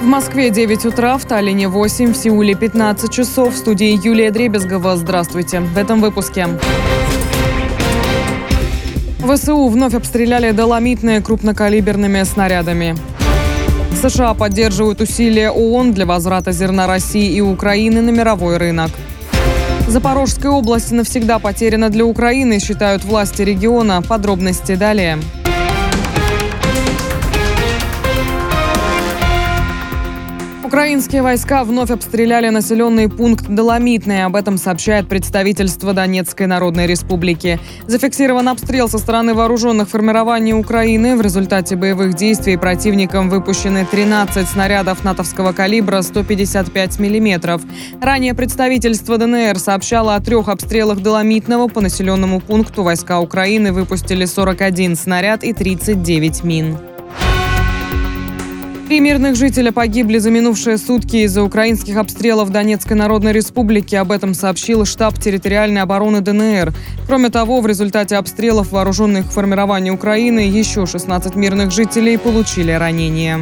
В Москве 9 утра, в Таллине 8, в Сеуле 15 часов. В студии Юлия Дребезгова. Здравствуйте. В этом выпуске. ВСУ вновь обстреляли доломитные крупнокалиберными снарядами. США поддерживают усилия ООН для возврата зерна России и Украины на мировой рынок. Запорожская область навсегда потеряна для Украины, считают власти региона. Подробности далее. Украинские войска вновь обстреляли населенный пункт Доломитный. Об этом сообщает представительство Донецкой Народной Республики. Зафиксирован обстрел со стороны вооруженных формирований Украины. В результате боевых действий противником выпущены 13 снарядов натовского калибра 155 мм. Ранее представительство ДНР сообщало о 3 обстрелах Доломитного. По населенному пункту войска Украины выпустили 41 снаряд и 39 мин. 3 мирных жителя погибли за минувшие сутки из-за украинских обстрелов Донецкой Народной Республики. Об этом сообщил штаб территориальной обороны ДНР. Кроме того, в результате обстрелов вооруженных формирований Украины еще 16 мирных жителей получили ранения.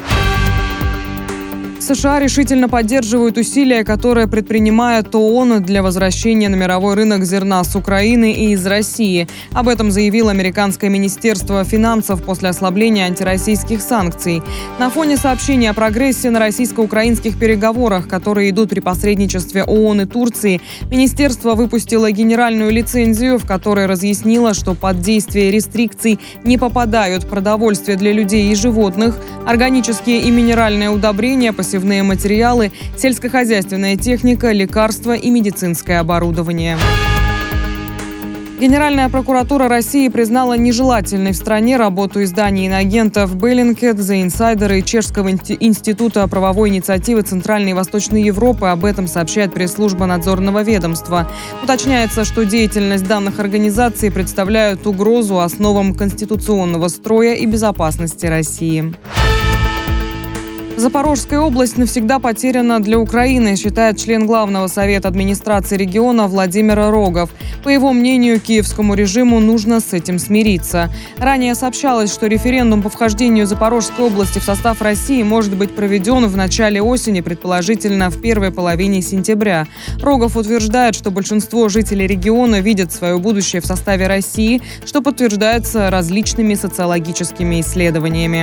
США решительно поддерживают усилия, которые предпринимает ООН для возвращения на мировой рынок зерна с Украины и из России. Об этом заявило американское министерство финансов после ослабления антироссийских санкций. На фоне сообщений о прогрессе на российско-украинских переговорах, которые идут при посредничестве ООН и Турции, министерство выпустило генеральную лицензию, в которой разъяснило, что под действие рестрикций не попадают продовольствие для людей и животных, органические и минеральные удобрения, посевные материалы, сельскохозяйственная техника, лекарства и медицинское оборудование. Генеральная прокуратура России признала нежелательной в стране работу изданий иноагентов Bellingcat, The Insider и Чешского института правовой инициативы Центральной и Восточной Европы. Об этом сообщает пресс-служба надзорного ведомства. Уточняется, что деятельность данных организаций представляет угрозу основам конституционного строя и безопасности России. Запорожская область навсегда потеряна для Украины, считает член Главного совета администрации региона Владимир Рогов. По его мнению, киевскому режиму нужно с этим смириться. Ранее сообщалось, что референдум по вхождению Запорожской области в состав России может быть проведен в начале осени, предположительно в первой половине сентября. Рогов утверждает, что большинство жителей региона видят свое будущее в составе России, что подтверждается различными социологическими исследованиями.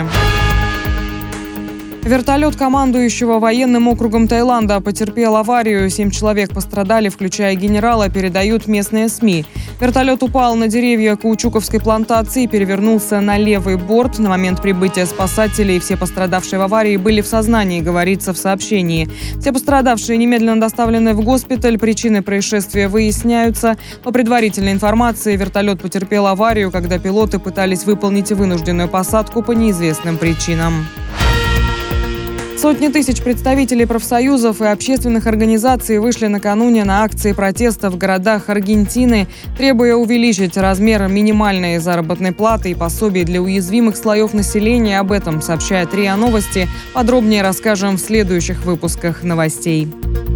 Вертолет командующего военным округом Таиланда потерпел аварию. 7 человек пострадали, включая генерала, передают местные СМИ. Вертолет упал на деревья каучуковской плантации и перевернулся на левый борт. На момент прибытия спасателей все пострадавшие в аварии были в сознании, говорится в сообщении. Все пострадавшие немедленно доставлены в госпиталь. Причины происшествия выясняются. По предварительной информации, вертолет потерпел аварию, когда пилоты пытались выполнить вынужденную посадку по неизвестным причинам. Сотни тысяч представителей профсоюзов и общественных организаций вышли накануне на акции протеста в городах Аргентины, требуя увеличить размер минимальной заработной платы и пособий для уязвимых слоев населения. Об этом сообщает РИА Новости. Подробнее расскажем в следующих выпусках новостей.